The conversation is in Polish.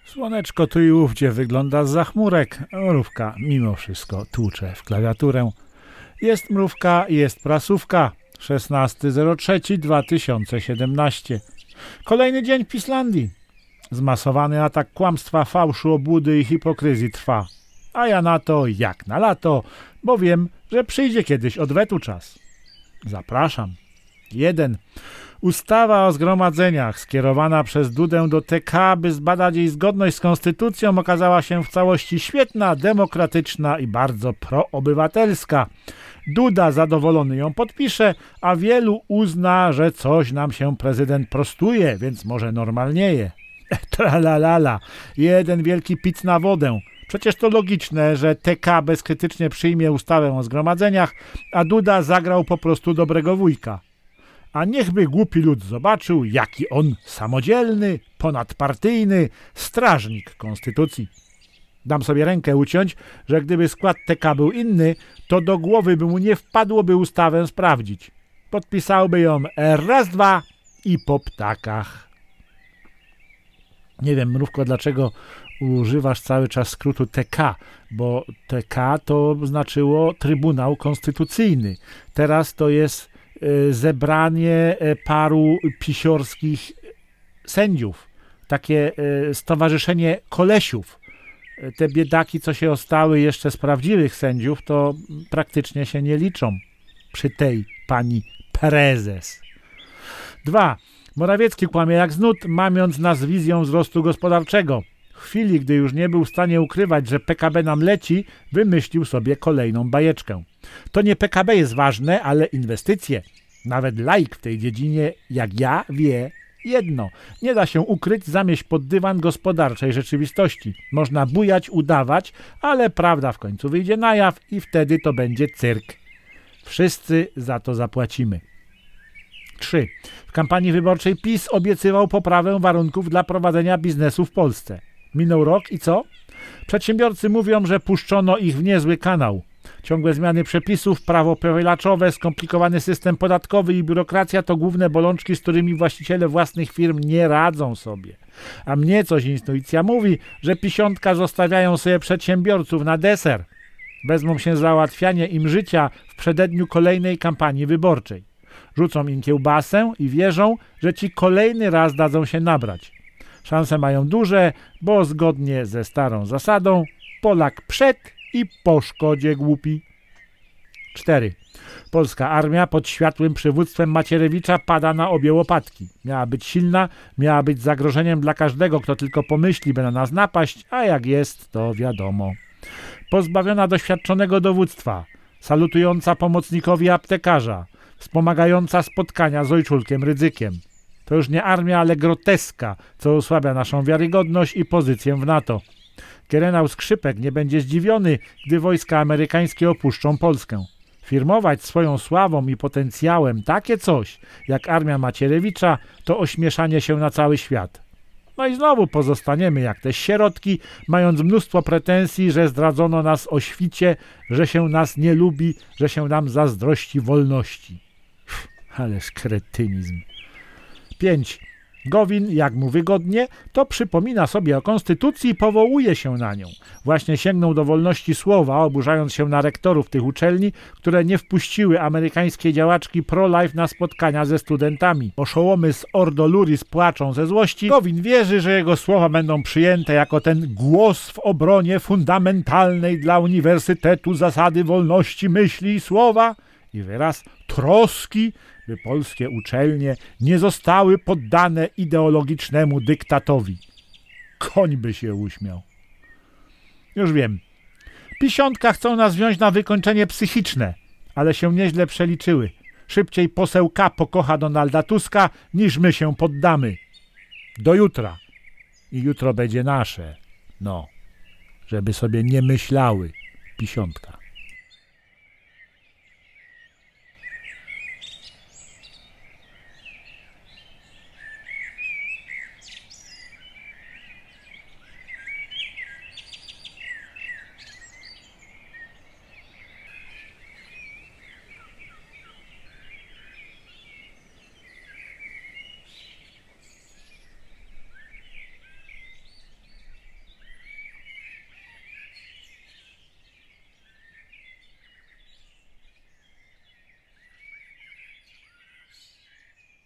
Słoneczko tu i ówdzie wygląda zza chmurek. Mrówka mimo wszystko tłucze w klawiaturę. Jest mrówka, jest prasówka. 16.03.2017. Kolejny dzień w Pislandii. Zmasowany atak kłamstwa, fałszu, obłudy i hipokryzji trwa. A ja na to jak na lato, bo wiem, że przyjdzie kiedyś odwetu czas. Zapraszam. 1. Ustawa o zgromadzeniach skierowana przez Dudę do TK, by zbadać jej zgodność z konstytucją, okazała się w całości świetna, demokratyczna i bardzo proobywatelska. Duda zadowolony ją podpisze, a wielu uzna, że coś nam się prezydent prostuje, więc może normalnieje. Tralalala. Jeden wielki pic na wodę. Przecież to logiczne, że TK bezkrytycznie przyjmie ustawę o zgromadzeniach, a Duda zagrał po prostu dobrego wujka. A niechby głupi lud zobaczył, jaki on samodzielny, ponadpartyjny strażnik konstytucji. Dam sobie rękę uciąć, że gdyby skład TK był inny, to do głowy by mu nie wpadło, by ustawę sprawdzić. Podpisałby ją raz, dwa i po ptakach. Nie wiem, mrówko, dlaczego używasz cały czas skrótu TK, bo TK to znaczyło Trybunał Konstytucyjny. Teraz to jest zebranie paru pisiorskich sędziów. Takie stowarzyszenie kolesiów. Te biedaki, co się ostały jeszcze z prawdziwych sędziów, to praktycznie się nie liczą przy tej pani prezes. 2. Morawiecki kłamie jak z nut, mamiąc nas wizją wzrostu gospodarczego. W chwili, gdy już nie był w stanie ukrywać, że PKB nam leci, wymyślił sobie kolejną bajeczkę. To nie PKB jest ważne, ale inwestycje. Nawet laik w tej dziedzinie, jak ja, wie jedno. Nie da się ukryć, zamieść pod dywan gospodarczej rzeczywistości. Można bujać, udawać, ale prawda w końcu wyjdzie na jaw i wtedy to będzie cyrk. Wszyscy za to zapłacimy. 3. W kampanii wyborczej PiS obiecywał poprawę warunków dla prowadzenia biznesu w Polsce. Minął rok i co? Przedsiębiorcy mówią, że puszczono ich w niezły kanał. Ciągłe zmiany przepisów, prawo powielaczowe, skomplikowany system podatkowy i biurokracja to główne bolączki, z którymi właściciele własnych firm nie radzą sobie. A mnie coś intuicja mówi, że pisiątka zostawiają sobie przedsiębiorców na deser. Wezmą się za załatwianie im życia w przededniu kolejnej kampanii wyborczej. Rzucą im kiełbasę i wierzą, że ci kolejny raz dadzą się nabrać. Szanse mają duże, bo zgodnie ze starą zasadą Polak przed i po szkodzie głupi. 4. Polska armia pod światłym przywództwem Macierewicza pada na obie łopatki. Miała być silna, miała być zagrożeniem dla każdego, kto tylko pomyśli, by na nas napaść, a jak jest, to wiadomo. Pozbawiona doświadczonego dowództwa, salutująca pomocnikowi aptekarza, wspomagająca spotkania z ojczulkiem Rydzykiem. To już nie armia, ale groteska, co osłabia naszą wiarygodność i pozycję w NATO. Generał Skrzypek nie będzie zdziwiony, gdy wojska amerykańskie opuszczą Polskę. Firmować swoją sławą i potencjałem takie coś, jak armia Macierewicza, to ośmieszanie się na cały świat. No i znowu pozostaniemy jak te sierotki, mając mnóstwo pretensji, że zdradzono nas o świcie, że się nas nie lubi, że się nam zazdrości wolności. Ależ kretynizm. 5. Gowin, jak mu wygodnie, to przypomina sobie o konstytucji i powołuje się na nią. Właśnie sięgnął do wolności słowa, oburzając się na rektorów tych uczelni, które nie wpuściły amerykańskiej działaczki pro-life na spotkania ze studentami. Oszołomy z Ordo Luris płaczą ze złości. Gowin wierzy, że jego słowa będą przyjęte jako ten głos w obronie fundamentalnej dla uniwersytetu zasady wolności myśli i słowa i wyraz troski, by polskie uczelnie nie zostały poddane ideologicznemu dyktatowi. Koń by się uśmiał. Już wiem. Pisiątka chcą nas wziąć na wykończenie psychiczne, ale się nieźle przeliczyły. Szybciej poseł K pokocha Donalda Tuska, niż my się poddamy. Do jutra. I jutro będzie nasze. No, żeby sobie nie myślały. Pisiątka.